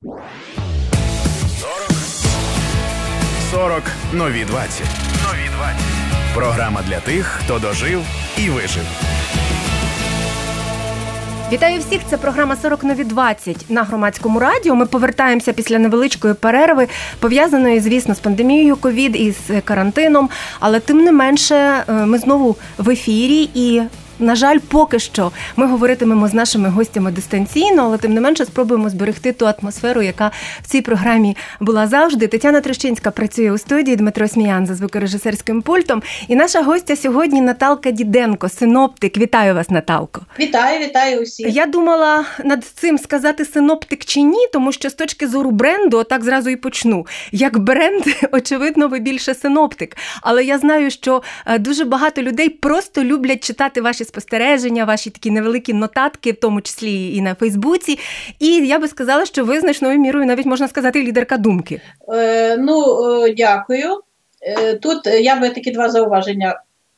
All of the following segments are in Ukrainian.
40 нові 20. Програма для тих, хто дожив і вижив. Вітаю всіх, це програма «40 нові 20» на Громадському радіо. Ми повертаємося після невеличкої перерви, пов'язаної, звісно, з пандемією ковід і з карантином, але тим не менше ми знову в ефірі і, на жаль, поки що ми говоритимемо з нашими гостями дистанційно, але тим не менше спробуємо зберегти ту атмосферу, яка в цій програмі була завжди. Тетяна Трещинська працює у студії, Дмитро Сміян за звукорежисерським пультом. І наша гостя сьогодні Наталка Діденко, синоптик. Вітаю вас, Наталко. Вітаю усіх. Я думала над цим сказати синоптик чи ні, тому що з точки зору бренду, отак зразу і почну. Як бренд, очевидно, ви більше синоптик. Але я знаю, що дуже багато людей просто люблять читати ваші спостереження, ваші такі невеликі нотатки, в тому числі і на Фейсбуці. І я би сказала, що ви значною мірою, навіть можна сказати, лідерка думки. Дякую. Тут я би такі два зауваження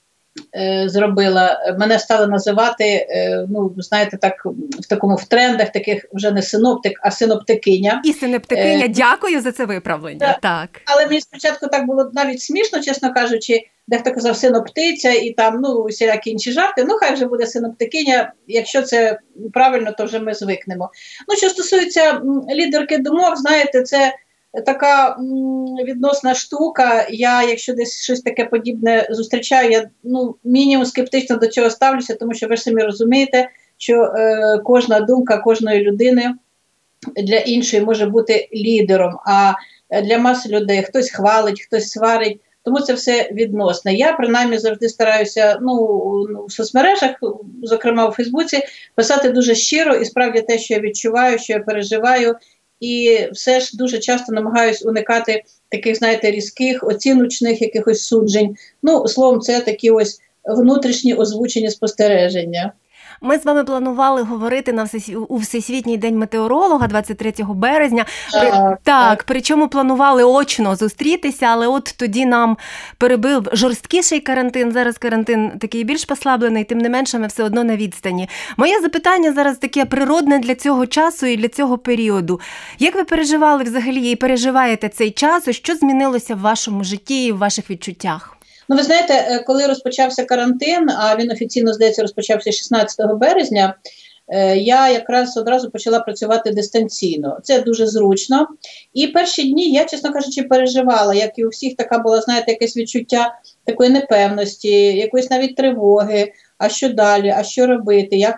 зробила. Мене стали називати, знаєте, так, в трендах таких вже не синоптик, а синоптикиня. І синоптикиня, дякую за це виправлення. Так. Але мені спочатку так було навіть смішно, чесно кажучи, дехто казав синоптиця і там, всілякі інші жарти. Хай вже буде синоптикиня, якщо це правильно, то вже ми звикнемо. Що стосується лідерки думок, знаєте, це така відносна штука. Я, якщо десь щось таке подібне зустрічаю, я мінімум скептично до цього ставлюся, тому що ви ж самі розумієте, що кожна думка кожної людини для іншої може бути лідером, а для маси людей хтось хвалить, хтось сварить, тому це все відносно. Я, принаймні, завжди стараюся в соцмережах, зокрема у Фейсбуці, писати дуже щиро і справді те, що я відчуваю, що я переживаю, і все ж дуже часто намагаюсь уникати таких, знаєте, різких, оціночних якихось суджень. Словом, це такі ось внутрішні озвучені спостереження. Ми з вами планували говорити у Всесвітній день метеоролога 23 березня. Так, причому планували очно зустрітися, але от тоді нам перебив жорсткіший карантин. Зараз карантин такий більш послаблений, тим не менше ми все одно на відстані. Моє запитання зараз таке природне для цього часу і для цього періоду. Як ви переживали взагалі і переживаєте цей час? Що змінилося в вашому житті і в ваших відчуттях? Ви знаєте, коли розпочався карантин, а він офіційно, здається, розпочався 16 березня, я якраз одразу почала працювати дистанційно. Це дуже зручно. І перші дні я, чесно кажучи, переживала, як і у всіх така була, знаєте, якесь відчуття такої непевності, якоїсь навіть тривоги, а що далі, а що робити, як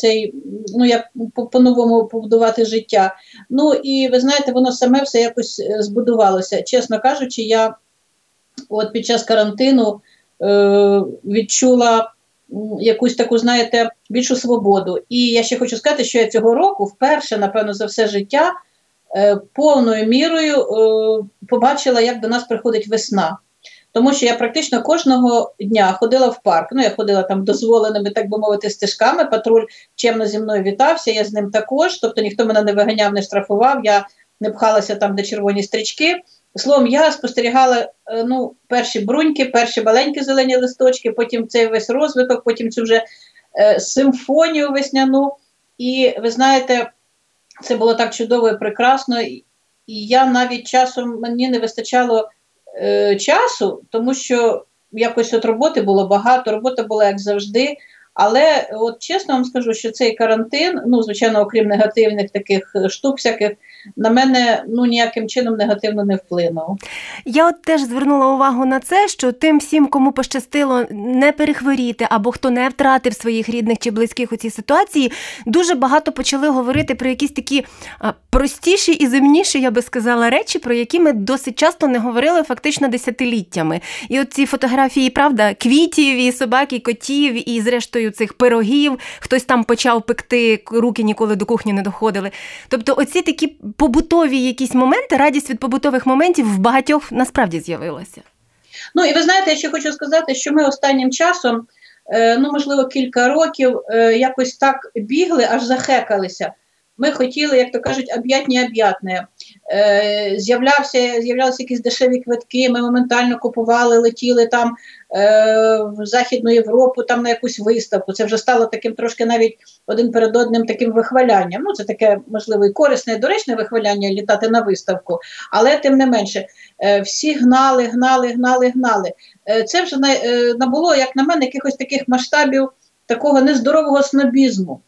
як по-новому побудувати життя. І ви знаєте, воно саме все якось збудувалося. Чесно кажучи, я під час карантину відчула якусь таку, знаєте, більшу свободу. І я ще хочу сказати, що я цього року вперше, напевно, за все життя повною мірою побачила, як до нас приходить весна. Тому що я практично кожного дня ходила в парк. Я ходила там дозволеними, так би мовити, стежками, патруль чемно зі мною вітався, я з ним також, тобто ніхто мене не виганяв, не штрафував, я не пхалася там, де червоні стрічки. Словом, я спостерігала перші бруньки, перші маленькі зелені листочки, потім цей весь розвиток, потім цю вже симфонію весняну. І ви знаєте, це було так чудово і прекрасно. І я навіть часом, мені не вистачало часу, тому що якось роботи було багато, робота була як завжди. Але чесно вам скажу, що цей карантин, звичайно, окрім негативних таких штук всяких, на мене ніяким чином негативно не вплинув. Я теж звернула увагу на це, що тим всім, кому пощастило не перехворіти, або хто не втратив своїх рідних чи близьких у цій ситуації, дуже багато почали говорити про якісь такі простіші і земніші, я би сказала, речі, про які ми досить часто не говорили фактично десятиліттями. І ці фотографії, правда, квітів, і собак, і котів, і зрештою цих пирогів, хтось там почав пекти, руки ніколи до кухні не доходили. Тобто оці такі побутові якісь моменти, радість від побутових моментів в багатьох насправді з'явилася. І ви знаєте, я ще хочу сказати, що ми останнім часом, можливо, кілька років якось так бігли, аж захекалися. Ми хотіли, як то кажуть, об'ятне-об'ятне. з'являлися якісь дешеві квитки, ми моментально купували, летіли там в Західну Європу, там на якусь виставку. Це вже стало таким трошки навіть один перед одним таким вихвалянням. Ну, це таке, можливо, і корисне, і доречне вихваляння літати на виставку, але тим не менше, всі гнали. Це вже набуло, як на мене, якихось таких масштабів такого нездорового снобізму.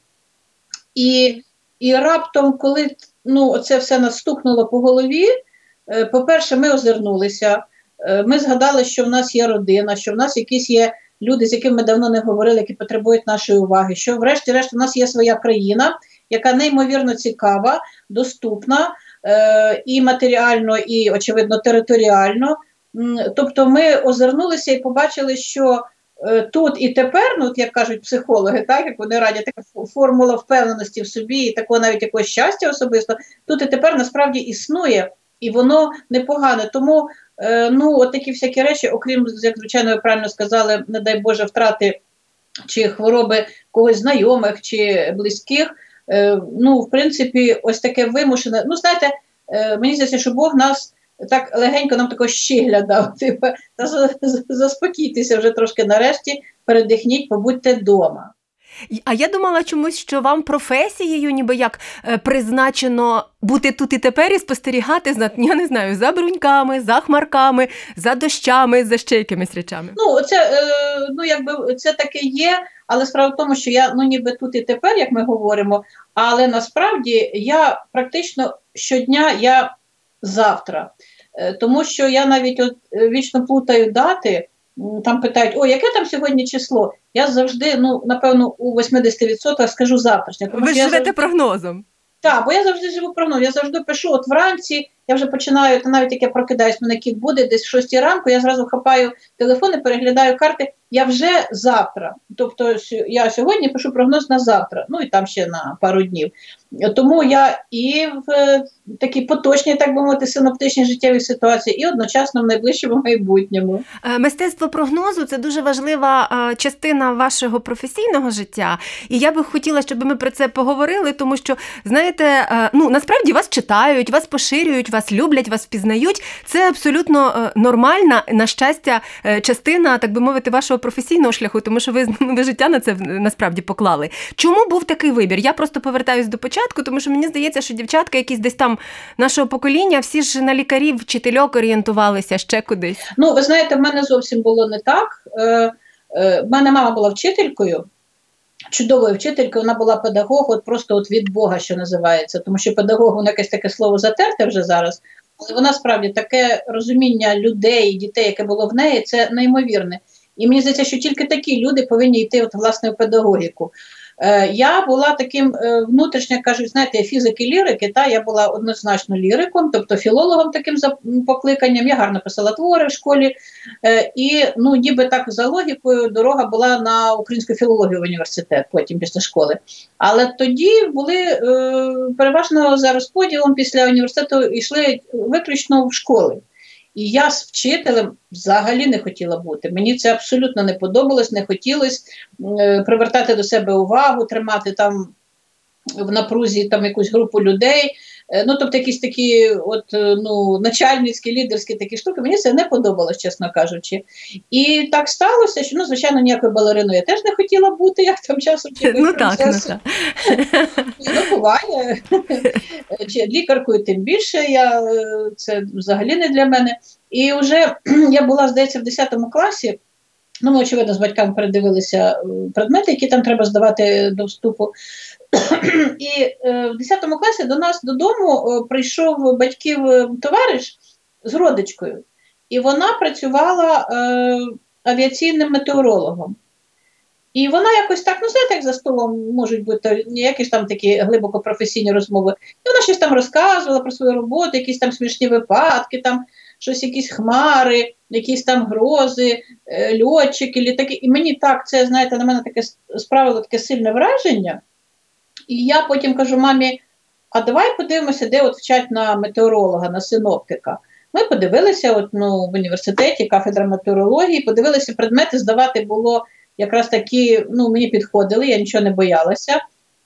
І раптом, коли це все настукнуло по голові, по-перше, ми озирнулися, ми згадали, що в нас є родина, що в нас якісь є люди, з якими ми давно не говорили, які потребують нашої уваги, що врешті-решт у нас є своя країна, яка неймовірно цікава, доступна і матеріально, і, очевидно, територіально. Тобто ми озирнулися і побачили, що тут і тепер, як кажуть психологи, так, як вони радять, така формула впевненості в собі і такого навіть якогось щастя особисто, тут і тепер насправді існує, і воно непогане. Тому, от такі всякі речі, окрім, як звичайно ви правильно сказали, не дай Боже, втрати чи хвороби когось знайомих чи близьких, в принципі, ось таке вимушене. Знаєте, мені здається, що Бог нас так легенько нам такого щігля дав, заспокійтеся вже трошки нарешті, передихніть, побудьте вдома. А я думала чомусь, що вам професією ніби як призначено бути тут і тепер і спостерігати, я не знаю, за бруньками, за хмарками, за дощами, за ще якимись речами. Це таке є, але справа в тому, що я, ніби тут і тепер, як ми говоримо, але насправді я практично щодня, я завтра. Тому що я навіть вічно плутаю дати, там питають, яке там сьогодні число? Я завжди, напевно, у 80% скажу завтрашнє. Ви живете прогнозом. Так, бо я завжди живу прогноз. Я завжди пишу, вранці, я вже починаю, навіть як я прокидаюсь, мене кіт буде десь в 6 ранку, я зразу хапаю телефон і переглядаю карти, я вже завтра. Тобто я сьогодні пишу прогноз на завтра, і там ще на пару днів. Тому я і в такій поточній, так би мовити, синоптичній життєвій ситуації, і одночасно в найближчому майбутньому. Мистецтво прогнозу – це дуже важлива частина вашого професійного життя. І я би хотіла, щоб ми про це поговорили, тому що, знаєте, насправді вас читають, вас поширюють, вас люблять, вас впізнають. Це абсолютно нормальна, на щастя, частина, так би мовити, вашого професійного шляху, тому що ви життя на це насправді поклали. Чому був такий вибір? Я просто повертаюсь до початку, тому що мені здається, що дівчатка якісь десь там нашого покоління, всі ж на лікарів, вчительок орієнтувалися, ще кудись. Ви знаєте, в мене зовсім було не так. В мене мама була вчителькою, чудовою вчителькою, вона була педагог, просто від Бога, що називається, тому що педагог, воно якесь таке слово затерте вже зараз, але вона справді таке розуміння людей, дітей, яке було в неї, це неймовірне. І мені здається, що тільки такі люди повинні йти власне в педагогіку. Я була таким внутрішньо, кажуть, знаєте, фізики, лірики, я була однозначно ліриком, тобто філологом таким за покликанням, я гарно писала твори в школі, і ніби так за логікою дорога була на українську філологію в університет, потім після школи. Але тоді були переважно за розподілом після університету йшли виключно в школи. І я з вчителем взагалі не хотіла бути. Мені це абсолютно не подобалось, не хотілося привертати до себе увагу, тримати там в напрузі якусь групу людей. Тобто якісь такі начальницькі, лідерські такі штуки. Мені це не подобалось, чесно кажучи. І так сталося, що, звичайно, ніякою балериною я теж не хотіла бути, як там часом чи процесу. Буває. Лікаркою тим більше, це взагалі не для мене. І вже я була, здається, в 10 класі, ми, очевидно, з батьками передивилися предмети, які там треба здавати до вступу. І в 10 класі до нас додому прийшов батьків товариш з родичкою. І вона працювала авіаційним метеорологом. І вона якось так, знаєте, як за столом можуть бути якісь там такі глибоко професійні розмови. І вона щось там розказувала про свою роботу, якісь там смішні випадки, там щось, якісь хмари, якісь там грози, льотчики, літаки. І мені так це, знаєте, на мене таке справило таке сильне враження. І я потім кажу мамі, а давай подивимося, де вчать на метеоролога, на синоптика. Ми подивилися в університеті, кафедра метеорології, подивилися предмети, здавати було якраз такі, мені підходили, я нічого не боялася.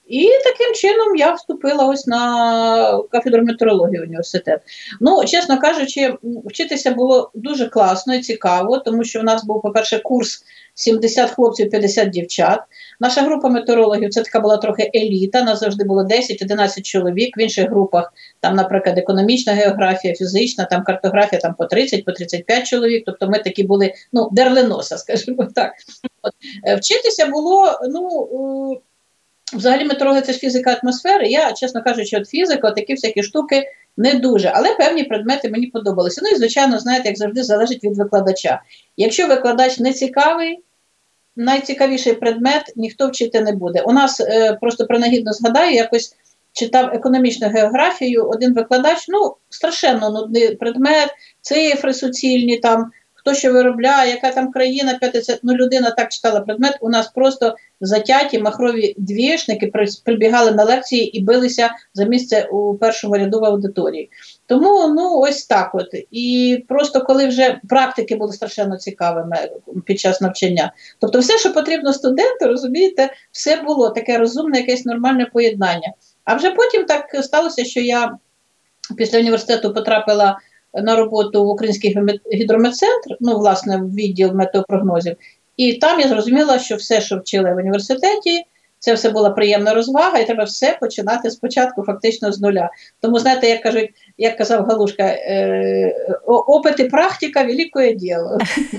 І таким чином я вступила ось на кафедру метеорології університету. Ну, чесно кажучи, вчитися було дуже класно і цікаво, тому що в нас був, по-перше, курс 70 хлопців, 50 дівчат. Наша група метеорологів, це така була трохи еліта, нас завжди було 10-11 чоловік, в інших групах, там, наприклад, економічна географія, фізична, там картографія, там по 30, по 35 чоловік, тобто ми такі були, ну, дерленоса, скажімо так. От. Вчитися було, ну, взагалі метеорологія – це ж фізика атмосфери, я, чесно кажучи, от фізика, такі всякі штуки не дуже, але певні предмети мені подобалися. Ну і, звичайно, знаєте, як завжди, залежить від викладача. Якщо викладач не цікавий, найцікавіший предмет ніхто вчити не буде. У нас, просто принагідно згадаю, якось читав економічну географію, один викладач, ну, страшенно нудний предмет, цифри суцільні, там, хто що виробляє, яка там країна, 50, ну, людина так читала предмет, у нас просто затяті махрові двієшники прибігали на лекції і билися за місце у першому ряду в аудиторії. Тому, ну, ось так от. І просто коли вже практики були страшенно цікавими під час навчання. Тобто все, що потрібно студенту, розумієте, все було таке розумне, якесь нормальне поєднання. А вже потім так сталося, що я після університету потрапила на роботу в Український гідрометцентр, ну, власне, в відділ метеопрогнозів. І там я зрозуміла, що все, що вчили в університеті, це все була приємна розвага, і треба все починати спочатку, фактично з нуля. Тому, знаєте, як кажуть, як казав Галушка, опит і практика – велике діло.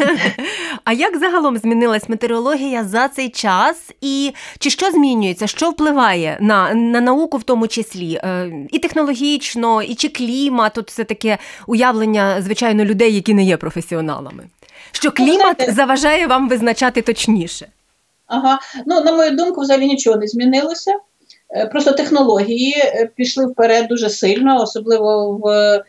А як загалом змінилась метеорологія за цей час? І чи що змінюється, що впливає на науку в тому числі? І технологічно, і чи клімат? Тут все таке уявлення, звичайно, людей, які не є професіоналами. Що клімат заважає вам визначати точніше? Ага, ну, на мою думку, взагалі нічого не змінилося. Просто технології пішли вперед дуже сильно, особливо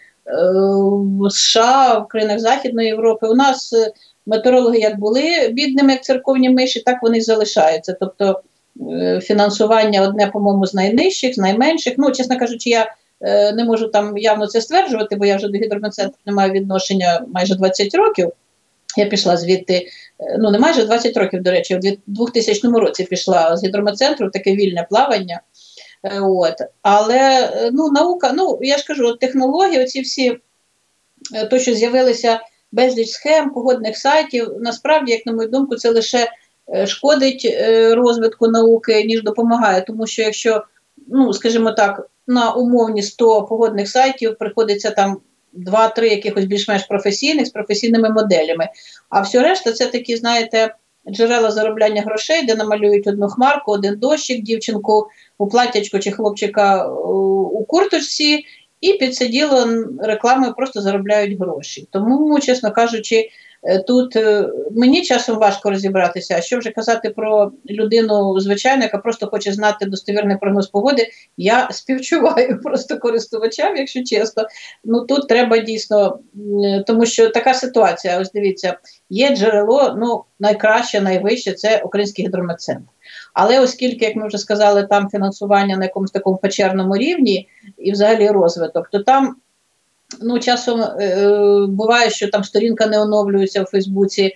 в США, в країнах Західної Європи. У нас метеорологи як були бідними, як церковні миші, так вони і залишаються. Тобто фінансування одне, по-моєму, з найнижчих, з найменших. Ну, чесно кажучи, я не можу там явно це стверджувати, бо я вже до гідрометцентру не маю відношення майже 20 років. Я пішла звідти, ну не майже 20 років, до речі, в 2000 році пішла з гідрометцентру, таке вільне плавання. От. Але ну, наука, ну я ж кажу, технології, оці всі, то, що з'явилися безліч схем, погодних сайтів, насправді, як на мою думку, це лише шкодить розвитку науки, ніж допомагає. Тому що якщо, ну скажімо так, на умовні 100 погодних сайтів приходиться там 2-3 якихось більш-менш професійних з професійними моделями. А все решта це такі, знаєте, джерела заробляння грошей, де намалюють одну хмарку, один дощик, дівчинку у платтячку чи хлопчика у курточці, і під це діло рекламою просто заробляють гроші. Тому, чесно кажучи, тут мені часом важко розібратися, а що вже казати про людину звичайну, яка просто хоче знати достовірний прогноз погоди. Я співчуваю просто користувачам, якщо чесно. Ну тут треба дійсно, тому що така ситуація, ось дивіться, є джерело, ну найкраще, найвище, це Український гідрометцентр. Але оскільки, як ми вже сказали, там фінансування на якомусь такому печерному рівні і взагалі розвиток, то там ну, часом буває, що там сторінка не оновлюється у Фейсбуці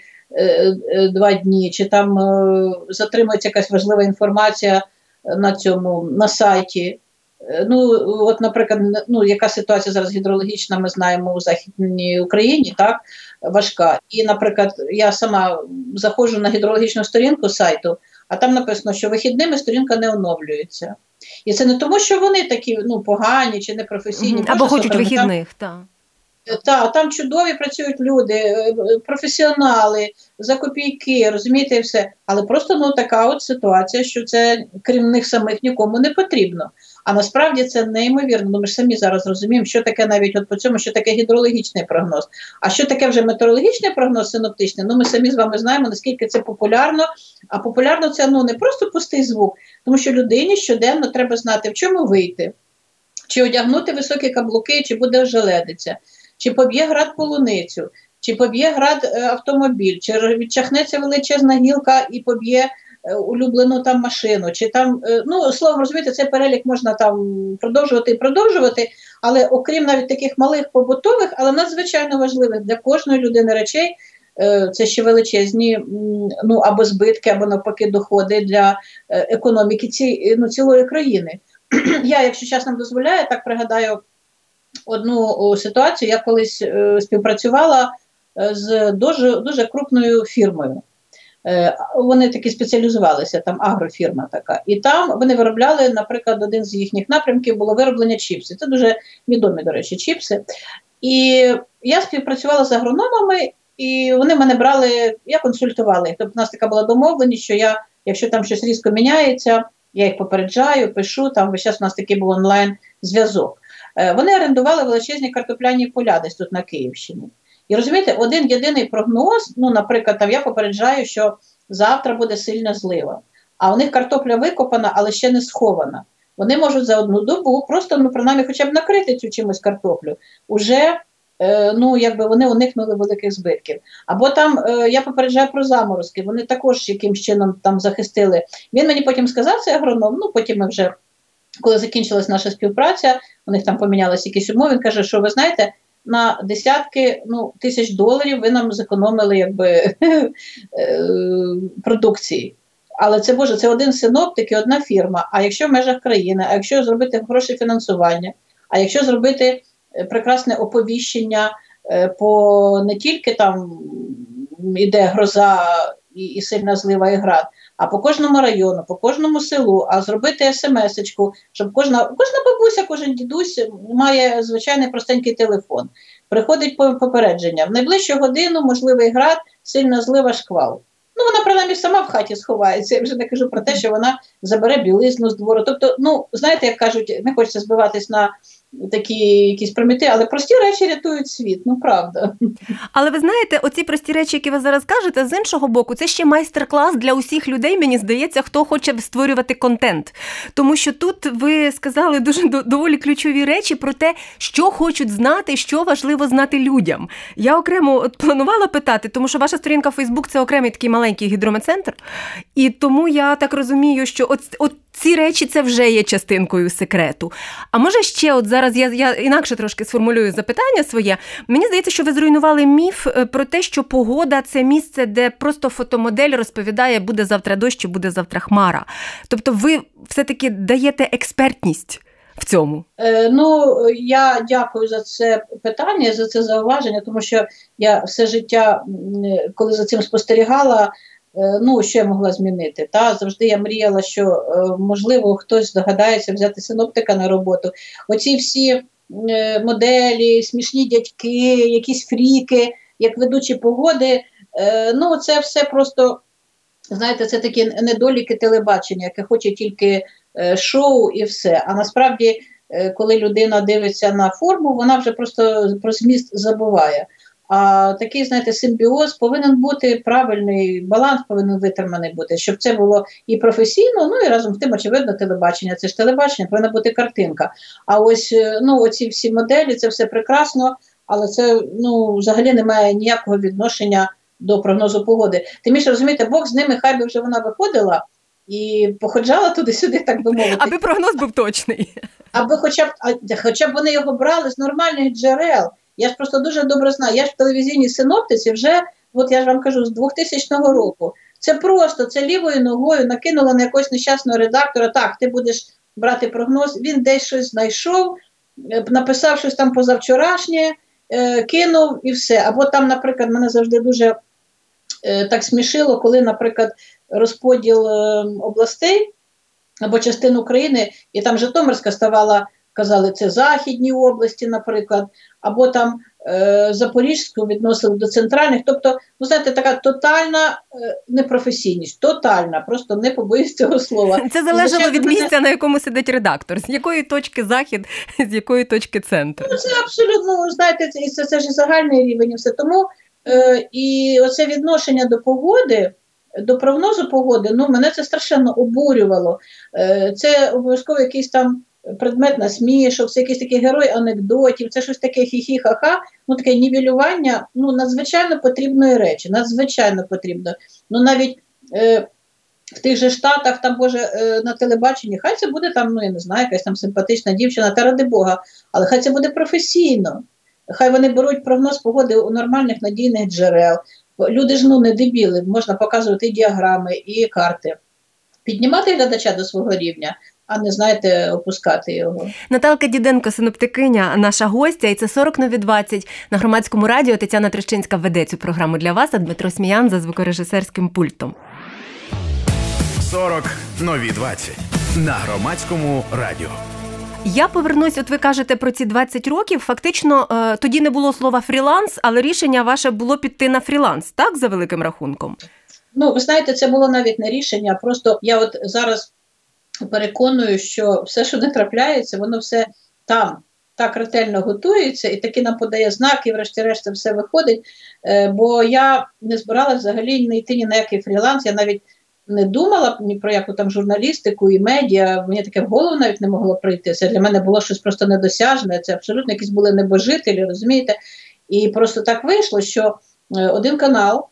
2 дні, чи там затримується якась важлива інформація на сайті. Ну, от, наприклад, ну, яка ситуація зараз гідрологічна, ми знаємо у Західній Україні, так, важка. І, наприклад, я сама заходжу на гідрологічну сторінку сайту, а там написано, що вихідними сторінка не оновлюється. І це не тому, що вони такі, ну, погані чи непрофесійні. Або хочуть вихідних, так. Так, там чудові працюють люди, професіонали, за копійки, розумієте, і все. Але просто, ну, така от ситуація, що це, крім них самих, нікому не потрібно. А насправді це неймовірно. Ну, ми ж самі зараз розуміємо, що таке навіть от по цьому, що таке гідрологічний прогноз. А що таке вже метеорологічний прогноз, синоптичний, ну, ми самі з вами знаємо, наскільки це популярно. А популярно це, ну, не просто пустий звук, тому що людині щоденно треба знати, в чому вийти. Чи одягнути високі каблуки, чи буде ожеледиця, чи поб'є град полуницю, чи поб'є град автомобіль, чи відчахнеться величезна гілка і поб'є улюблену там машину, чи там, ну, словом, розумієте, цей перелік можна там продовжувати і продовжувати, але окрім навіть таких малих побутових, але надзвичайно важливих для кожної людини речей, це ще величезні або збитки, або навпаки доходи для економіки цілої країни. Я, якщо час нам дозволяє, так пригадаю одну ситуацію. Я колись співпрацювала з дуже крупною фірмою. Вони таки спеціалізувалися, там агрофірма така. І там вони виробляли, наприклад, один з їхніх напрямків було вироблення чіпсів. Це дуже відомі, до речі, чіпси. І я співпрацювала з агрономами, і вони мене брали, я консультувала їх. Тобто у нас така була домовленість, що я, якщо там щось різко міняється, я їх попереджаю, пишу, там весь час у нас такий був онлайн-зв'язок. Вони орендували величезні картопляні поля десь тут на Київщині. І розумієте, один єдиний прогноз, наприклад, там я попереджаю, що завтра буде сильна злива, а у них картопля викопана, але ще не схована. Вони можуть за одну добу просто, принаймні, хоча б накрити цю чимось картоплю. Уже, вони уникнули великих збитків. Або там, я попереджаю про заморозки, вони також якимсь чином там захистили. Він мені потім сказав, це агроном, потім ми вже, коли закінчилась наша співпраця, у них там помінялися якісь умови, він каже, що ви знаєте, на десятки тисяч доларів ви нам зекономили продукції. Але це один синоптик і одна фірма. А якщо в межах країни, а якщо зробити хороше фінансування, а якщо зробити прекрасне оповіщення по не тільки там іде гроза і сильна злива і град, а по кожному району, по кожному селу, а зробити смс-очку, щоб кожна бабуся, кожен дідусь має звичайний простенький телефон. Приходить попередження. В найближчу годину можливий град, сильна злива, шквал. Вона, принаймні, сама в хаті сховається. Я вже не кажу про те, що вона забере білизну з двору. Тобто, знаєте, як кажуть, не хочеться збиватись на такі якісь приміти, але прості речі рятують світ, правда. Але ви знаєте, оці прості речі, які ви зараз кажете, з іншого боку, це ще майстер-клас для усіх людей, мені здається, хто хоче створювати контент. Тому що тут ви сказали дуже доволі ключові речі про те, що хочуть знати, що важливо знати людям. Я окремо планувала питати, тому що ваша сторінка в Фейсбук – це окремий такий маленький гідрометцентр, і тому я так розумію, що от ці речі це вже є частинкою секрету. А може ще зараз я інакше трошки сформулюю запитання своє. Мені здається, що ви зруйнували міф про те, що погода – це місце, де просто фотомодель розповідає, буде завтра дощ, буде завтра хмара. Тобто ви все-таки даєте експертність в цьому. Я дякую за це питання, за це зауваження, тому що я все життя, коли за цим спостерігала, що я могла змінити? Завжди я мріяла, що, можливо, хтось здогадається взяти синоптика на роботу. Оці всі моделі, смішні дядьки, якісь фріки, як ведучі погоди, це все просто, знаєте, це такі недоліки телебачення, яке хоче тільки шоу і все. А насправді, коли людина дивиться на форму, вона вже просто про зміст забуває. А такий, знаєте, симбіоз повинен бути правильний, баланс повинен витриманий бути, щоб це було і професійно, і разом з тим, очевидно, телебачення. Це ж телебачення, повинна бути картинка. А ось, оці всі моделі, це все прекрасно, але це, взагалі не має ніякого відношення до прогнозу погоди. Тим більше, розумієте, Бог з ними, хай би вже вона виходила і походжала туди-сюди, так би мовити. Аби прогноз був точний. Аби хоча б вони його брали з нормальних джерел. Я ж просто дуже добре знаю, я ж в телевізійній синоптиці вже, я ж вам кажу, з 2000 року. Це просто, це лівою ногою накинула на якогось нещасного редактора, так, ти будеш брати прогноз, він десь щось знайшов, написав щось там позавчорашнє, кинув і все. Або там, наприклад, мене завжди дуже так смішило, коли, наприклад, розподіл областей або частин України, і там Житомирська ставала, казали, це західні області, наприклад, або там Запорізьку відносили до центральних. Тобто, знаєте, така тотальна непрофесійність, тотальна, просто не побоюсь цього слова. Це залежало від місця, на якому сидить редактор, з якої точки захід, з якої точки центр. Це абсолютно, знаєте, це ж загальний рівень і все. Тому і оце відношення до погоди, до прогнозу погоди, мене це страшенно обурювало. Це обов'язково якийсь там предмет насмішок, це якийсь такий герой анекдотів, це щось таке хі-хі-ха-ха, таке нівелювання, надзвичайно потрібної речі, надзвичайно потрібно. Навіть в тих же Штатах, там, на телебаченні, хай це буде там, я не знаю, якась там симпатична дівчина, та ради Бога, але хай це буде професійно. Хай вони беруть прогноз погоди у нормальних надійних джерел, Люди ж не дебіли, можна показувати і діаграми, і карти. Піднімати глядача до свого рівня, а не, знаєте, опускати його. Наталка Діденко, синоптикиня, наша гостя, і це 40 нові 20. На Громадському радіо Тетяна Трещинська веде цю програму для вас, а Дмитро Сміян за звукорежисерським пультом. 40 нові 20 на Громадському радіо. Я повернусь, от ви кажете про ці 20 років, фактично тоді не було слова фріланс, але рішення ваше було піти на фріланс, так, за великим рахунком? Ну, ви знаєте, це було навіть не рішення, просто я от зараз переконую, що все, що не трапляється, воно все там так ретельно готується і таки нам подає знак, і врешті-решт це все виходить, бо я не збиралася взагалі не йти ні на який фріланс, я навіть не думала ні про яку там журналістику і медіа, мені таке в голову навіть не могло прийти, це для мене було щось просто недосяжне, це абсолютно якісь були небожителі, розумієте, і просто так вийшло, що один канал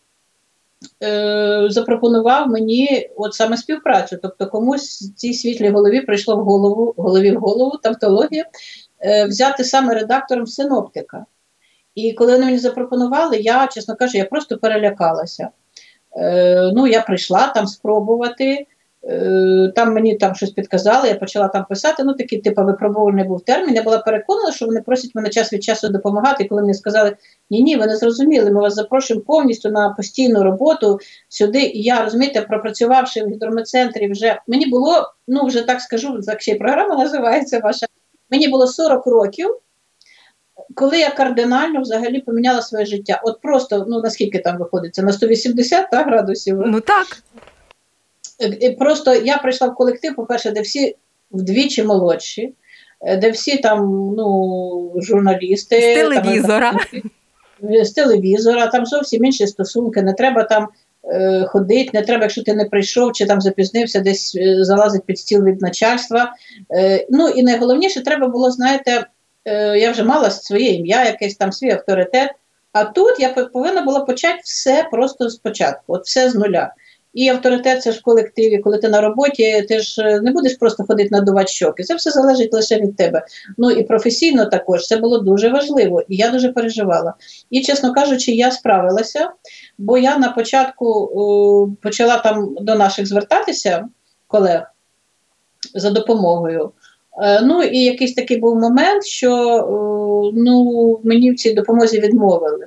запропонував мені от саме співпрацю, тобто комусь в цій світлій голові прийшло в голову тавтологія, взяти саме редактором синоптика. І коли вони мені запропонували, я, чесно кажучи, я просто перелякалася. Ну, я прийшла там спробувати, там мені там щось підказали, я почала там писати, ну такий типу випробувальний був термін, я була переконана, що вони просять мене час від часу допомагати, і коли мені сказали, ні, ви не зрозуміли, ми вас запрошуємо повністю на постійну роботу сюди, і я, розумієте, пропрацювавши в гідрометцентрі вже, мені було, ну вже так скажу, так ще й програма називається ваша, мені було 40 років, коли я кардинально взагалі поміняла своє життя. От просто, ну наскільки там виходить, це на 180 градусів? Ну так. Просто я прийшла в колектив, по-перше, де всі вдвічі молодші, де всі там, ну, журналісти. З телевізора. З телевізора, там зовсім інші стосунки, не треба там ходити, не треба, якщо ти не прийшов чи там запізнився, десь залазить під стіл від начальства. Ну і найголовніше, треба було, знаєте, я вже мала своє ім'я, якийсь там свій авторитет, а тут я повинна була почати все просто спочатку, от все з нуля. І авторитет це ж в колективі, коли ти на роботі, ти ж не будеш просто ходити надувати щоки, це все залежить лише від тебе. Ну і професійно також, це було дуже важливо, і я дуже переживала. І, чесно кажучи, я справилася, бо я на початку почала там до наших звертатися, колег, за допомогою. Ну і якийсь такий був момент, що ну, мені в цій допомозі відмовили.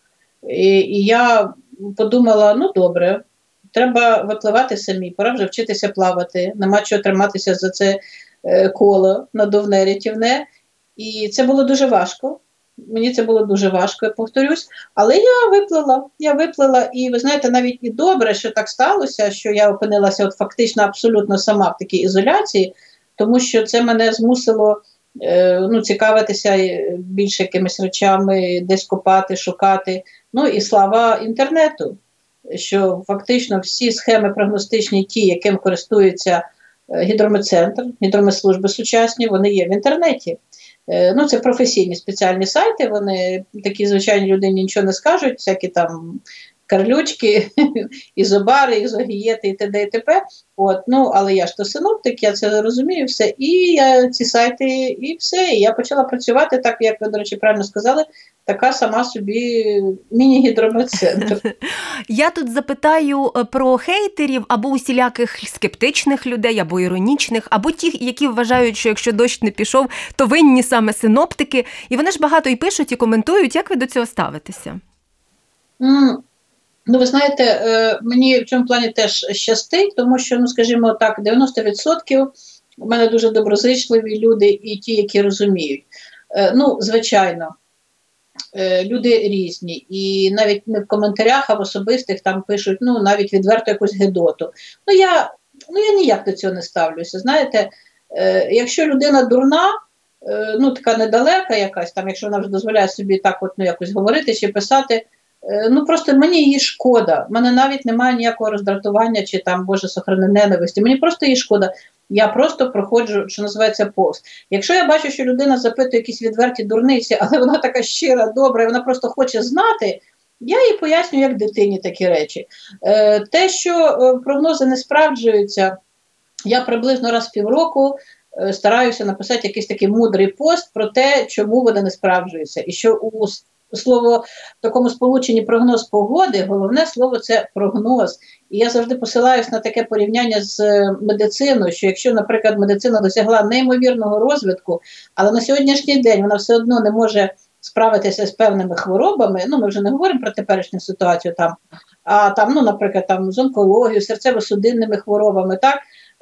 І я подумала, ну добре, треба випливати самі, пора вже вчитися плавати, нема чого триматися за це коло надувне, рятівне. І це було дуже важко. Мені це було дуже важко, я повторюсь. Але я виплила, і ви знаєте, навіть і добре, що так сталося, що я опинилася от фактично абсолютно сама в такій ізоляції, тому що це мене змусило ну, цікавитися більше якимись речами, десь копати, шукати. Ну і слава інтернету, що фактично всі схеми прогностичні, ті, яким користується гідрометцентр, гідрометслужби сучасні, вони є в інтернеті. Ну, це професійні спеціальні сайти, вони такі звичайні людині нічого не скажуть, всякі там карлючки, ізобари, ізогієти і т.д. і т.п. От, ну, але я ж то синоптик, я це розумію все. І я ці сайти, і все. І я почала працювати, так, як ви, до речі, правильно сказали, така сама собі міні-гідрометцентр. Я тут запитаю про хейтерів або усіляких скептичних людей, або іронічних, або тих, які вважають, що якщо дощ не пішов, то винні саме синоптики. І вони ж багато і пишуть, і коментують. Як ви до цього ставитеся? Ну, ви знаєте, мені в цьому плані теж щастить, тому що, ну, скажімо так, 90% у мене дуже доброзичливі люди і ті, які розуміють. Ну, звичайно, люди різні, і навіть не в коментарях, а в особистих там пишуть, ну, навіть відверто якусь гидоту. Ну, я ніяк до цього не ставлюся, знаєте, якщо людина дурна, ну, така недалека якась, там, якщо вона вже дозволяє собі так от, ну, якось говорити чи писати, ну, просто мені її шкода. В мене навіть немає ніякого роздратування чи там, Боже, сохрани ненависті. Мені просто її шкода. Я просто проходжу, що називається, повз. Якщо я бачу, що людина запитує якісь відверті дурниці, але вона така щира, добра, і вона просто хоче знати, я їй пояснюю, як дитині такі речі. Те, що прогнози не справджуються, я приблизно раз в півроку стараюся написати якийсь такий мудрий пост про те, чому вони не справджуються. І що у слово в такому сполученні прогноз погоди, головне слово – це прогноз. І я завжди посилаюсь на таке порівняння з медициною, що якщо, наприклад, медицина досягла неймовірного розвитку, але на сьогоднішній день вона все одно не може справитися з певними хворобами, ну ми вже не говоримо про теперішню ситуацію, там, а там, ну, наприклад, там, з онкологією, серцево-судинними хворобами, так,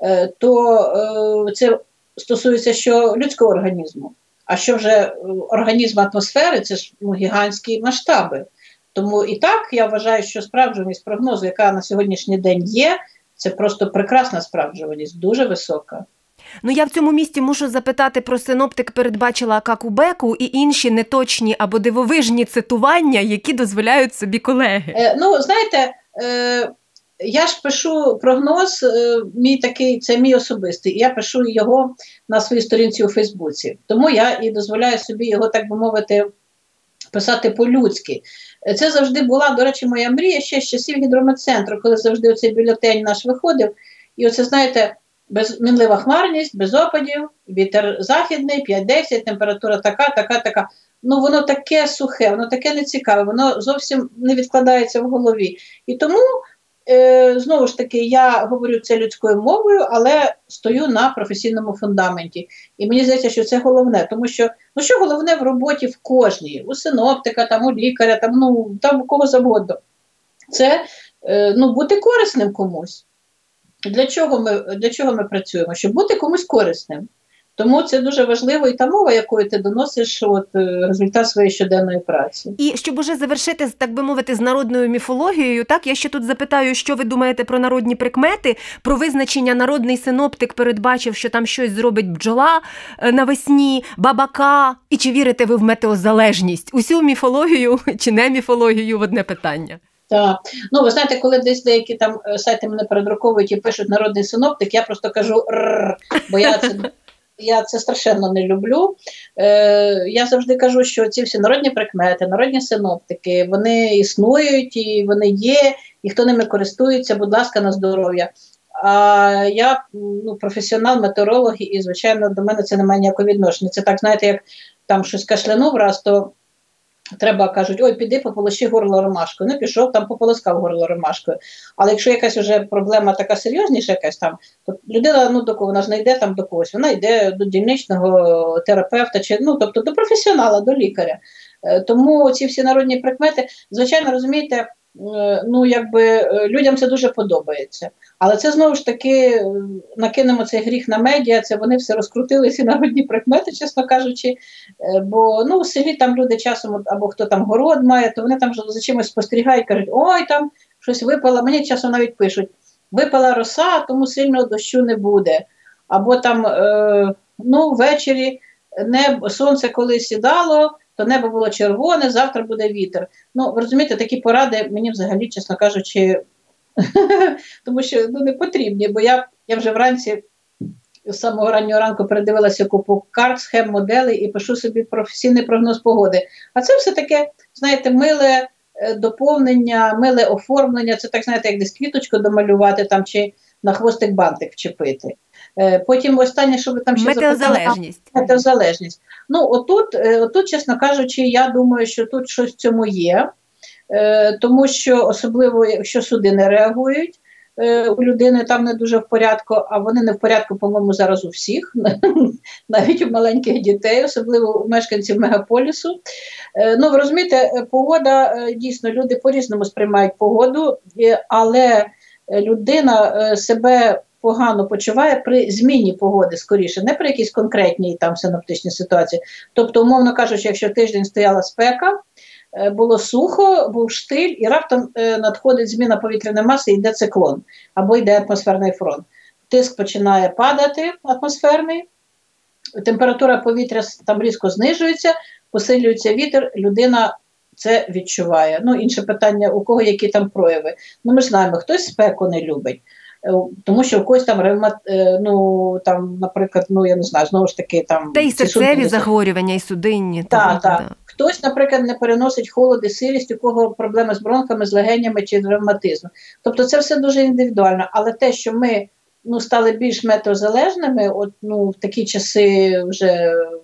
то це стосується що людського організму. А що вже організм атмосфери, це ж гігантські масштаби. Тому і так я вважаю, що справджуваність прогнозу, яка на сьогоднішній день є, це просто прекрасна справджуваність, дуже висока. Ну, я в цьому місці мушу запитати про синоптик передбачила Каку-Беку і інші неточні або дивовижні цитування, які дозволяють собі колеги. Ну, знаєте, я ж пишу прогноз, це мій особистий, і я пишу його на своїй сторінці у Фейсбуці. Тому я і дозволяю собі його, так би мовити, писати по-людськи. Це завжди була, до речі, моя мрія ще з часів гідрометцентру, коли завжди оцей бюлетень наш виходив. І оце, знаєте, мінлива хмарність, без опадів, вітер західний, 5-10, температура така. Ну, воно таке сухе, воно таке нецікаве, воно зовсім не відкладається в голові. І тому, знову ж таки, я говорю це людською мовою, але стою на професійному фундаменті. І мені здається, що це головне, тому що, ну, що головне в роботі в кожній, у синоптика, там, у лікаря, там у кого завгодно, це, бути корисним комусь. Для чого ми працюємо? Щоб бути комусь корисним. Тому це дуже важливо, і та мова, якою ти доносиш результат своєї щоденної праці. І щоб уже завершити, так би мовити, з народною міфологією, так, я ще тут запитаю, що ви думаєте про народні прикмети, про визначення народний синоптик передбачив, що там щось зробить бджола навесні, бабака, і чи вірите ви в метеозалежність? Усю міфологію чи не міфологію в одне питання? Так. Ну, ви знаєте, коли десь деякі там сайти мене передруковують і пишуть народний синоптик, я просто кажу «рррр», бо я це страшенно не люблю. Я завжди кажу, що ці всі народні прикмети, народні синоптики, вони існують і вони є, і хто ними користується, будь ласка, на здоров'я. А я професіонал, метеоролог, і, звичайно, до мене це не має ніякого відношення. Це так, знаєте, як там щось кашлянув раз, то треба, кажуть, ой, піди пополощи горло ромашкою. Ну, пішов, там пополоскав горло ромашкою. Але якщо якась вже проблема така серйозніша якась там, то людина, до кого вона ж не йде там до когось, вона йде до дільничного терапевта, тобто до професіонала, до лікаря. Тому ці всі народні прикмети, звичайно, розумієте, людям це дуже подобається. Але це, знову ж таки, накинемо цей гріх на медіа, це вони все розкрутили, ці народні прикмети, чесно кажучи. Бо, в селі там люди часом, або хто там город має, то вони там за чимось спостерігають, кажуть, ой, там щось випало. Мені часом навіть пишуть, випала роса, тому сильного дощу не буде. Або там, ввечері сонце коли сідало, то небо було червоне, завтра буде вітер. Ви розумієте, такі поради мені взагалі, чесно кажучи, тому що не потрібні, бо я вже вранці з самого раннього ранку передивилася купу карт, схем, моделей і пишу собі професійний прогноз погоди. А це все таке, знаєте, миле доповнення, миле оформлення, це так, знаєте, як десь квіточку домалювати там, чи на хвостик бантик вчепити. Потім останнє, що ви там ще метеозалежність. Метеозалежність. Отут, чесно кажучи, я думаю, що тут щось в цьому є, тому що особливо, якщо суди не реагують, у людини там не дуже в порядку, а вони не в порядку, по-моєму, зараз у всіх, навіть у маленьких дітей, особливо у мешканців мегаполісу. Ви розумієте, погода, дійсно, люди по-різному сприймають погоду, але людина себе погано почуває при зміні погоди скоріше, не при якійсь конкретній там синоптичній ситуації. Тобто, умовно кажучи, якщо тиждень стояла спека, було сухо, був штиль, і раптом надходить зміна повітряної маси, йде циклон, або йде атмосферний фронт. Тиск починає падати атмосферний, температура повітря там різко знижується, посилюється вітер, людина це відчуває. Інше питання, у кого які там прояви. Ми ж знаємо, хтось спеку не любить, тому що у когось там наприклад, я не знаю, знову ж таки там... Та і серцеві захворювання, і судинні. Так. Хтось, наприклад, не переносить холод і сирість, у кого проблеми з бронхами, з легенями чи ревматизмом. Тобто це все дуже індивідуально. Але те, що ми стали більш метеозалежними, в такі часи вже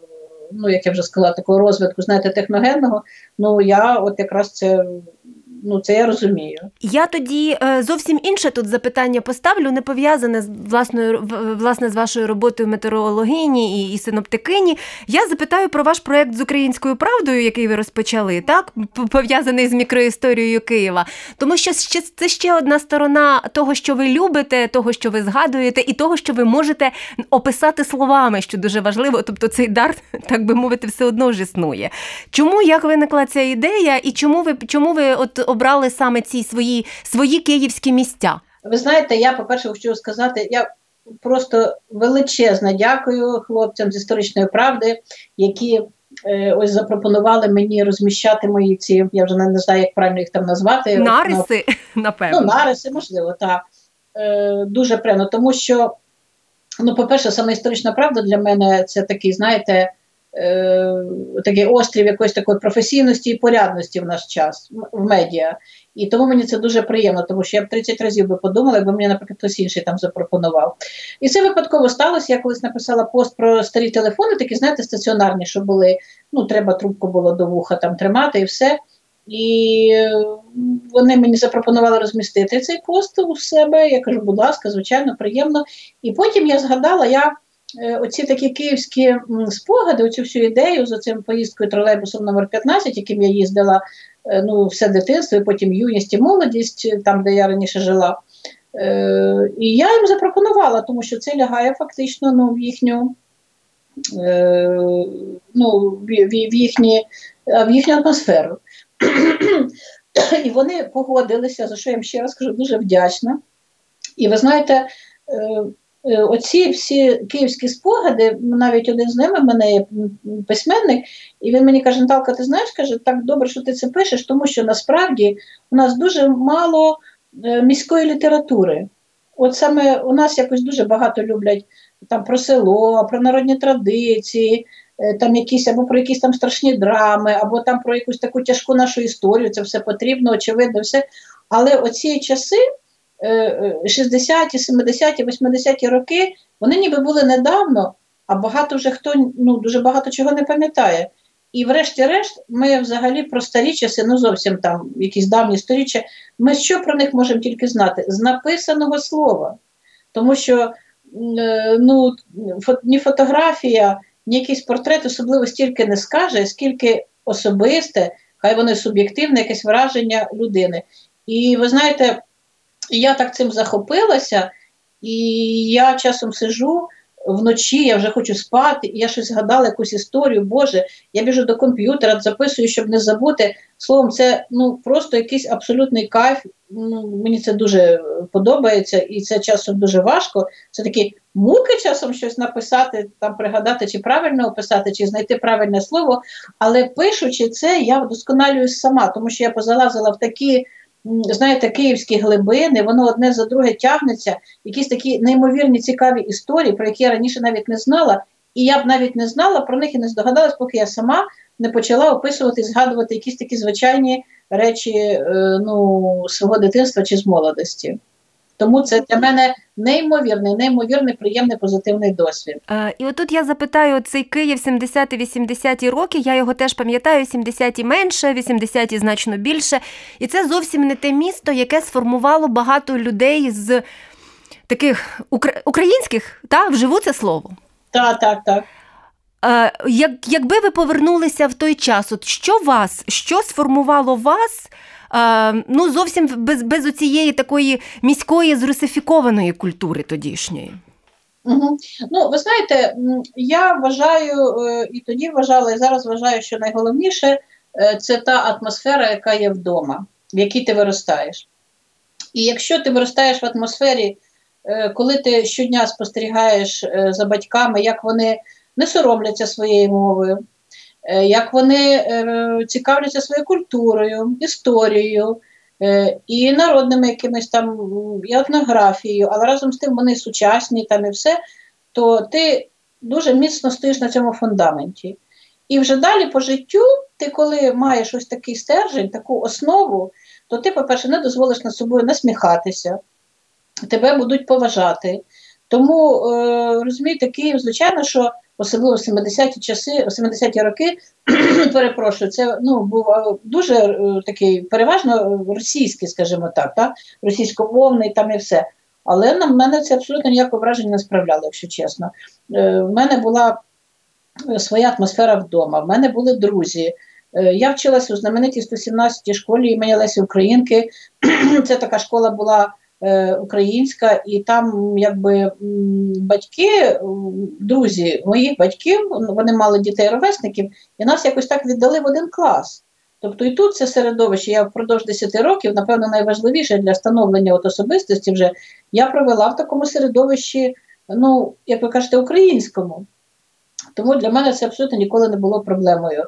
ну, як я вже сказала, такого розвитку, знаєте, техногенного, ну, я от якраз це... Ну, це я розумію. Я тоді зовсім інше тут запитання поставлю, не пов'язане власне з вашою роботою метеорологині і синоптикині. Я запитаю про ваш проєкт з Українською правдою, який ви розпочали, так? Пов'язаний з мікроісторією Києва. Тому що це ще одна сторона того, що ви любите, того, що ви згадуєте, і того, що ви можете описати словами, що дуже важливо. Тобто цей дар, так би мовити, все одно ж існує. Чому, як виникла ця ідея, і чому ви от обрали саме ці свої київські місця? Ви знаєте, я, по-перше, хочу сказати, я просто величезно дякую хлопцям з Історичної правди, які ось запропонували мені розміщати мої ці, я вже не знаю, як правильно їх там назвати. Нариси, напевно. Ну, нариси, можливо, так. Дуже приємно, тому що, ну, по-перше, саме Історична правда для мене це такий, знаєте, такий острів якоїсь такої професійності і порядності в наш час, в медіа. І тому мені це дуже приємно, тому що я б 30 разів би подумала, якби мені, наприклад, хтось інший там запропонував. І це випадково сталося. Я колись написала пост про старі телефони, такі, знаєте, стаціонарні, що були, ну, треба трубку було до вуха там тримати і все. І вони мені запропонували розмістити цей пост у себе. Я кажу, будь ласка, звичайно, приємно. І потім я згадала, оці такі київські спогади, оцю всю ідею з цим поїздкою тролейбусом номер 15, яким я їздила, ну, все дитинство, і потім юність і молодість, там, де я раніше жила. І я їм запропонувала, тому що це лягає фактично, ну, в їхню, ну, в їхню атмосферу. І вони погодилися, за що я їм ще раз кажу, дуже вдячна. І ви знаєте, оці всі київські спогади, навіть один з ними, в мене є письменник, і він мені каже, Наталка, ти знаєш, каже, так добре, що ти це пишеш, тому що насправді у нас дуже мало міської літератури. От саме у нас якось дуже багато люблять там про село, про народні традиції, там якісь, або про якісь там страшні драми, або там про якусь таку тяжку нашу історію, це все потрібно, очевидно, все. Але оці часи, 60-ті, 70-ті, 80-ті роки, вони ніби були недавно, а багато вже хто, ну, дуже багато чого не пам'ятає. І врешті-решт ми взагалі про старі часи, ну зовсім там якісь давні сторіччя, ми що про них можемо тільки знати? З написаного слова. Тому що ну, ні фотографія, ні якийсь портрет особливо стільки не скаже, скільки особисте, хай воно суб'єктивне, якесь враження людини. І ви знаєте, я так цим захопилася, і я часом сиджу вночі, я вже хочу спати, і я щось згадала, якусь історію, Боже, я біжу до комп'ютера, записую, щоб не забути. Словом, це ну, просто якийсь абсолютний кайф, ну, мені це дуже подобається, і це часом дуже важко. Це такі муки часом щось написати, там пригадати, чи правильно описати, чи знайти правильне слово, але пишучи це, я вдосконалююсь сама, тому що я позалазила в такі, знаєте, київські глибини, воно одне за друге тягнеться, якісь такі неймовірні цікаві історії, про які я раніше навіть не знала, і я б навіть не знала про них і не здогадалась, поки я сама не почала описувати і згадувати якісь такі звичайні речі, ну, свого дитинства чи з молодості. Тому це для мене неймовірний, приємний, позитивний досвід. І отут я запитаю, цей Київ 70-80-ті роки, я його теж пам'ятаю, 70-ті менше, 80-ті значно більше. І це зовсім не те місто, яке сформувало багато людей з таких українських, та, вживу це слово. Так. Якби ви повернулися в той час, от що сформувало вас, ну, зовсім без оцієї такої міської зрусифікованої культури тодішньої? Угу. Ну, ви знаєте, я вважаю, і тоді вважала, і зараз вважаю, що найголовніше – це та атмосфера, яка є вдома, в якій ти виростаєш. І якщо ти виростаєш в атмосфері, коли ти щодня спостерігаєш за батьками, як вони не соромляться своєю мовою, як вони цікавляться своєю культурою, історією, і народними якимись там, і етнографією, але разом з тим вони сучасні там і все, то ти дуже міцно стоїш на цьому фундаменті. І вже далі по життю, ти коли маєш ось такий стержень, таку основу, то ти, по-перше, не дозволиш над собою насміхатися, тебе будуть поважати. Тому, розумієте, Київ, звичайно, що особливо в 70-ті роки, перепрошую, це був дуже такий переважно російський, скажімо так, російськомовний там і все. Але на мене це абсолютно ніякого враження не справляло, якщо чесно. В мене була своя атмосфера вдома, в мене були друзі. Я вчилася у знаменитій 117-й школі імені Лесі Українки. Це така школа була українська, і там батьки, друзі моїх батьків, вони мали дітей-ровесників, і нас якось так віддали в один клас. Тобто і тут це середовище, я впродовж 10 років, напевно, найважливіше для становлення особистості вже, я провела в такому середовищі, як ви кажете, українському. Тому для мене це абсолютно ніколи не було проблемою.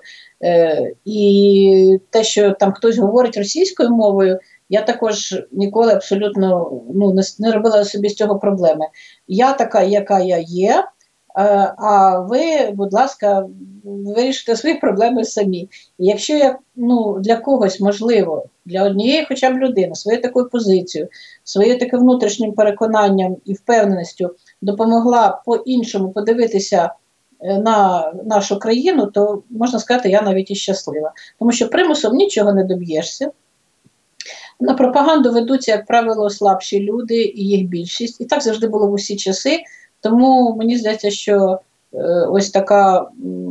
І те, що там хтось говорить російською мовою, я також ніколи абсолютно не робила собі з цього проблеми. Я така, яка я є, а ви, будь ласка, вирішите свої проблеми самі. І якщо я для когось, можливо, для однієї хоча б людини, своєю такою позицією, своєю таким внутрішнім переконанням і впевненістю допомогла по-іншому подивитися на нашу країну, то, можна сказати, я навіть і щаслива. Тому що примусом нічого не доб'єшся. На пропаганду ведуться, як правило, слабші люди і їх більшість. І так завжди було в усі часи. Тому мені здається, що ось така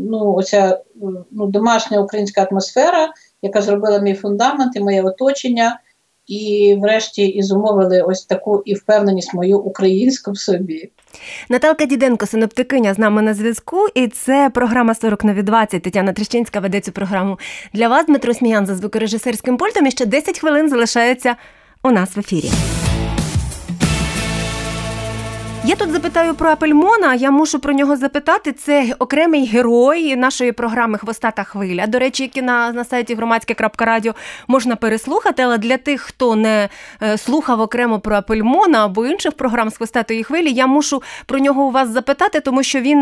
домашня українська атмосфера, яка зробила мій фундамент і моє оточення, і врешті і зумовили ось таку і впевненість мою українську в собі. Наталка Діденко, синоптикиня, з нами на зв'язку, і це програма «40 нові 20». Тетяна Трещинська веде цю програму для вас. Дмитро Сміян за звукорежисерським пультом, і ще 10 хвилин залишається у нас в ефірі. Я тут запитаю про Апельмона, я мушу про нього запитати. Це окремий герой нашої програми «Хвостата хвиля», до речі, які на сайті громадське.радіо можна переслухати, але для тих, хто не слухав окремо про Апельмона або інших програм з «Хвостатої хвилі», я мушу про нього у вас запитати, тому що він,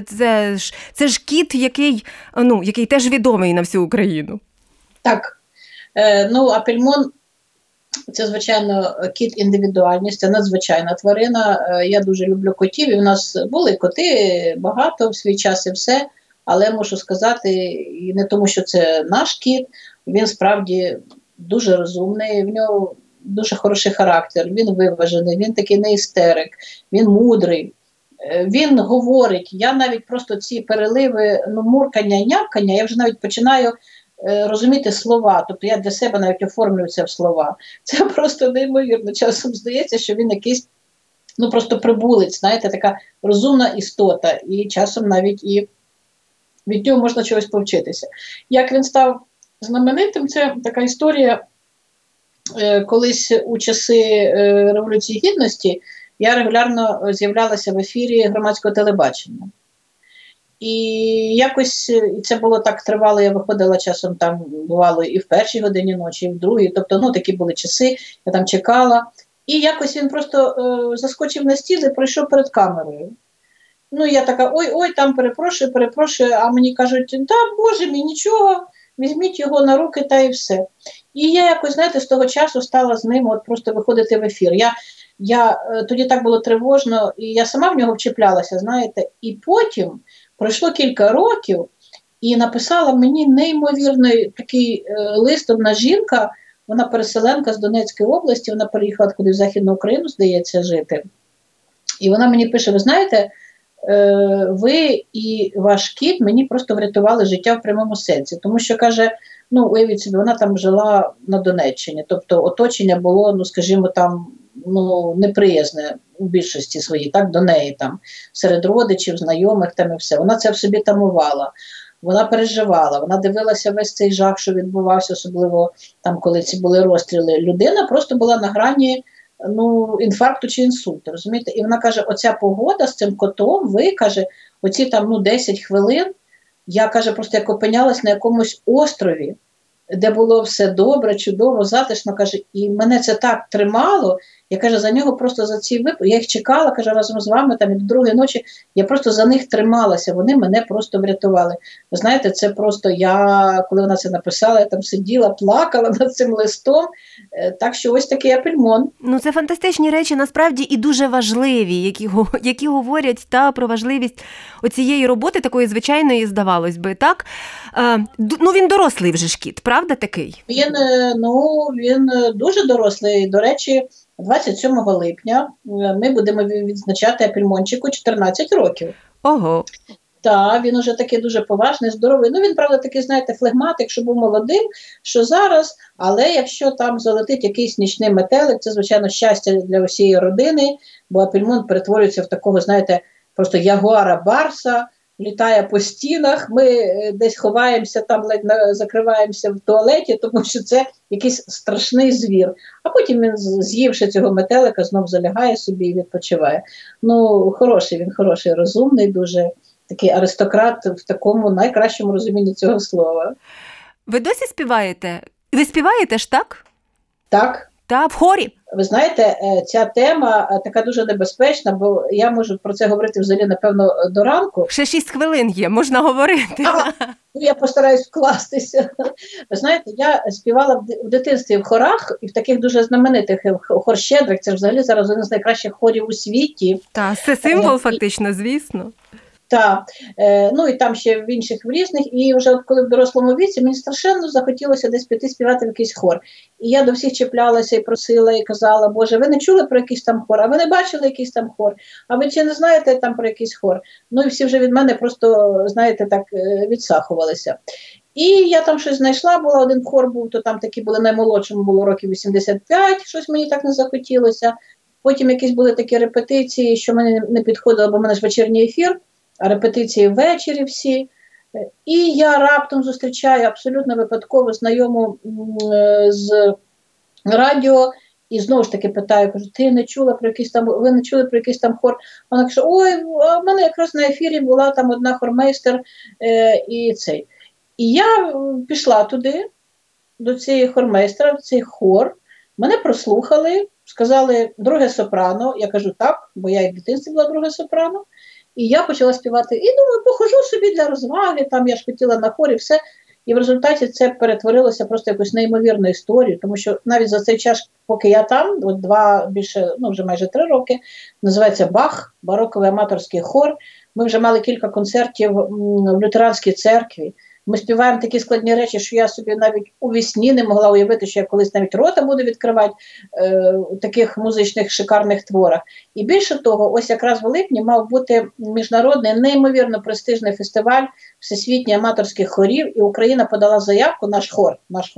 це ж кіт, який теж відомий на всю Україну. Так, Апельмон – це, звичайно, кіт-індивідуальність, це надзвичайна тварина. Я дуже люблю котів, і в нас були коти багато в свій час і все, але мушу сказати, і не тому, що це наш кіт, він справді дуже розумний, в нього дуже хороший характер, він виважений, він такий не істерик, він мудрий, він говорить. Я навіть просто ці переливи, муркання, нявкання, я вже навіть починаю розуміти слова, тобто я для себе навіть оформлюю це в слова. Це просто неймовірно. Часом здається, що він якийсь, просто прибулець, знаєте, така розумна істота, і часом навіть і від нього можна чогось повчитися. Як він став знаменитим, це така історія, колись у часи Революції Гідності я регулярно з'являлася в ефірі громадського телебачення. І якось це було так тривало, я виходила часом там, бувало, і в першій годині ночі, і в другій, тобто, такі були часи, я там чекала. І якось він просто заскочив на стіл і пройшов перед камерою. Я така, ой, там перепрошую, а мені кажуть, боже мій, нічого, візьміть його на руки та і все. І я якось, знаєте, з того часу стала з ним просто виходити в ефір. Я тоді так було тривожно, і я сама в нього вчіплялася, знаєте, і потім пройшло кілька років, і написала мені неймовірний такий лист, одна жінка, вона переселенка з Донецької області, вона переїхала куди в Західну Україну, здається, жити. І вона мені пише, ви знаєте, ви і ваш кіт мені просто врятували життя в прямому сенсі. Тому що, каже, уявіть собі, вона там жила на Донеччині, тобто оточення було, скажімо, там, неприязне у більшості своїй, так, до неї там, серед родичів, знайомих там і все. Вона це в собі тамувала, вона переживала, вона дивилася весь цей жах, що відбувався, особливо там, коли ці були розстріли. Людина просто була на грані, інфаркту чи інсульту, розумієте? І вона каже, оця погода з цим котом, ви, каже, оці там, 10 хвилин, я, каже, просто як опинялась на якомусь острові, де було все добре, чудово, затишно, каже, і мене це так тримало, Я, каже, за нього просто за ці випадки, я їх чекала, каже, разом з вами, там, і до другої ночі, я просто за них трималася, вони мене просто врятували. Ви знаєте, це просто я, коли вона це написала, я там сиділа, плакала над цим листом, так що ось такий апельмон. Ну, це фантастичні речі, насправді, і дуже важливі, які говорять про важливість оцієї роботи, такої звичайної, здавалось би, так? Ну, він дорослий вже ж кіт, правда такий? Він дуже дорослий. До речі, 27 липня ми будемо відзначати апельмончику 14 років. Ого. Так, він уже такий дуже поважний, здоровий. Ну, він, правда, такий, знаєте, флегматик, що був молодим, що зараз, але якщо там залетить якийсь нічний метелик, це, звичайно, щастя для усієї родини, бо апельмон перетворюється в такого, знаєте, просто ягуара-барса, літає по стінах, ми десь ховаємося, там ледь закриваємося в туалеті, тому що це якийсь страшний звір. А потім він, з'ївши цього метелика, знов залягає собі і відпочиває. Ну, він хороший, розумний, дуже такий аристократ в такому найкращому розумінні цього слова. Ви досі співаєте? Ви співаєте ж, так? Так. Та, в хорі. Ви знаєте, ця тема така дуже небезпечна, бо я можу про це говорити взагалі, напевно, до ранку. Ще 6 хвилин є, можна говорити. Я постараюсь вкластися. Ви знаєте, я співала в дитинстві в хорах, і в таких дуже знаменитих хор Щедрик, це ж взагалі зараз один з найкращих хорів у світі. Так, це символ фактично, звісно. Так, ну і там ще в інших в різних, і вже коли в дорослому віці мені страшенно захотілося десь піти співати в якийсь хор. І я до всіх чіплялася і просила, і казала, Боже, ви не чули про якийсь там хор, а ви не бачили якийсь там хор, а ви чи не знаєте там про якийсь хор? Ну і всі вже від мене просто, знаєте, так відсахувалися. І я там щось знайшла, один хор був, то там такі були наймолодшому, було років 85, щось мені так не захотілося. Потім якісь були такі репетиції, що мені не підходило, бо в мене ж вечірній ефір, а репетиції ввечері всі. І я раптом зустрічаю абсолютно випадково знайому з радіо, і знову ж таки питаю, кажу, ви не чули про якийсь там хор? Вона каже, ой, в мене якраз на ефірі була там одна хормейстер і цей. І я пішла туди, до цієї хормейстера, в цей хор, мене прослухали, сказали, друге сопрано, я кажу, так, бо я і в дитинстві була друге сопрано. І я почала співати, і думаю, похожу собі для розваги, там я ж хотіла на хорі, все. І в результаті це перетворилося просто в якусь неймовірну історію, тому що навіть за цей час, поки я там, вже майже 3 роки, називається Бах, бароковий аматорський хор. Ми вже мали кілька концертів в лютеранській церкві. Ми співаємо такі складні речі, що я собі навіть у вісні не могла уявити, що я колись навіть рота буду відкривати у таких музичних шикарних творах. І більше того, ось якраз в липні мав бути міжнародний, неймовірно престижний фестиваль всесвітніх аматорських хорів, і Україна подала заявку, наш хор,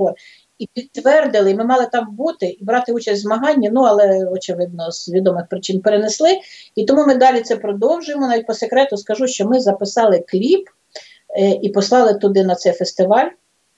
і підтвердили, і ми мали там бути і брати участь в змаганні, але, очевидно, з відомих причин перенесли. І тому ми далі це продовжуємо. Навіть по секрету скажу, що ми записали кліп, і послали туди на цей фестиваль.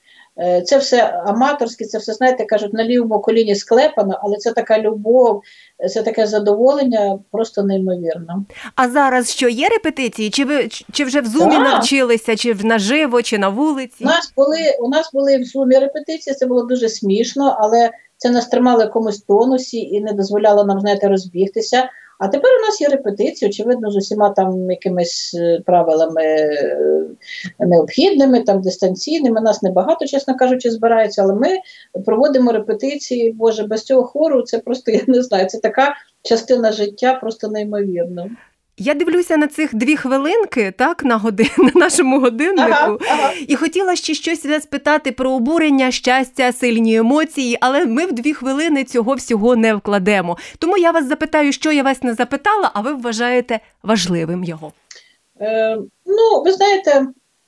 Це все аматорське, це все, знаєте, кажуть, на лівому коліні склепано, але це така любов, це таке задоволення, просто неймовірно. А зараз що, є репетиції? Чи вже в Зумі навчилися, чи наживо, чи на вулиці? У нас були в Зумі репетиції, це було дуже смішно, але це нас тримало в якомусь тонусі і не дозволяло нам, знаєте, розбігтися. А тепер у нас є репетиції, очевидно, з усіма там якимись правилами необхідними, там дистанційними. Нас небагато, чесно кажучи, збирається, але ми проводимо репетиції. Боже, без цього хору це просто, я не знаю, це така частина життя просто неймовірна. Я дивлюся на цих 2 хвилинки, так, на нашому годиннику, і хотіла ще щось вас питати про обурення, щастя, сильні емоції, але ми в 2 хвилини цього всього не вкладемо. Тому я вас запитаю, що я вас не запитала, а ви вважаєте важливим його. Ви знаєте,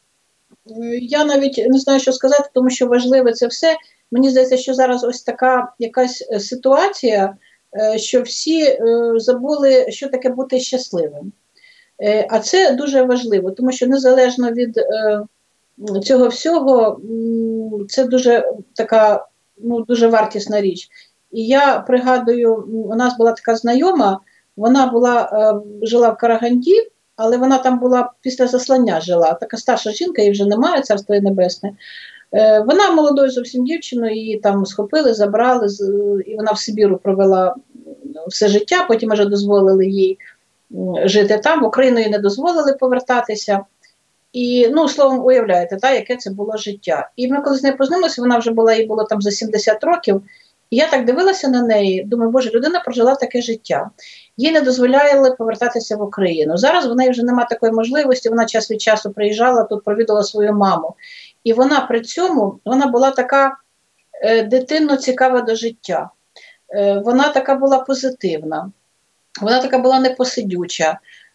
я навіть не знаю, що сказати, тому що важливе це все. Мені здається, що зараз ось така якась ситуація, що всі забули, що таке бути щасливим. А це дуже важливо, тому що незалежно від цього всього, це дуже така, дуже вартісна річ. І я пригадую, у нас була така знайома, вона жила в Караганді, але вона там була після заслання жила, така старша жінка, її вже немає, царство їй небесне. Вона молодою зовсім дівчиною, її там схопили, забрали, і вона в Сибіру провела все життя, потім вже дозволили їй жити там, в Україну їй не дозволили повертатися. І, ну, словом, уявляєте, яке це було життя. І ми коли з нею познайомилися, вона вже була, їй було там за 70 років, і я так дивилася на неї, думаю, боже, людина прожила таке життя. Їй не дозволяли повертатися в Україну. Зараз в неї вже немає такої можливості, вона час від часу приїжджала, тут провідала свою маму. І вона при цьому, вона була така дитинно цікава до життя. Вона така була позитивна, вона така була непосидюча.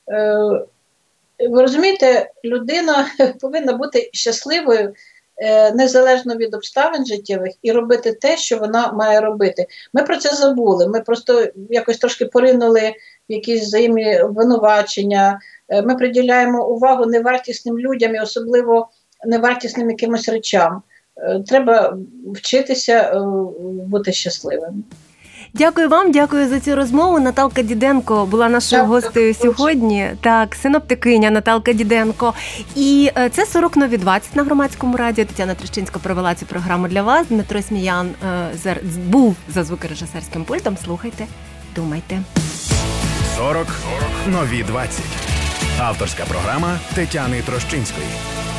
Ви розумієте, людина повинна бути щасливою, незалежно від обставин життєвих, і робити те, що вона має робити. Ми про це забули, ми просто якось трошки поринули в якісь взаємні обвинувачення, ми приділяємо увагу невартісним людям і особливо невартісним якимось речам. Треба вчитися бути щасливим. Дякую вам, дякую за цю розмову. Наталка Діденко була нашою гостею сьогодні. Так, синоптикиня Наталка Діденко. І це 40 нові 20 на Громадському радіо. Тетяна Трещинська провела цю програму для вас. Дмитро Сміян був за звукорежисерським пультом. Слухайте, думайте. 40 нові 20. Авторська програма Тетяни Трощинської.